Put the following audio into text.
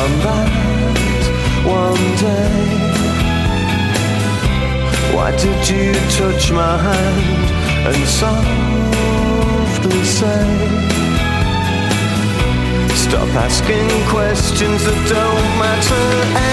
on that one day. Why did you touch my hand and softly say, stop asking questions that don't matter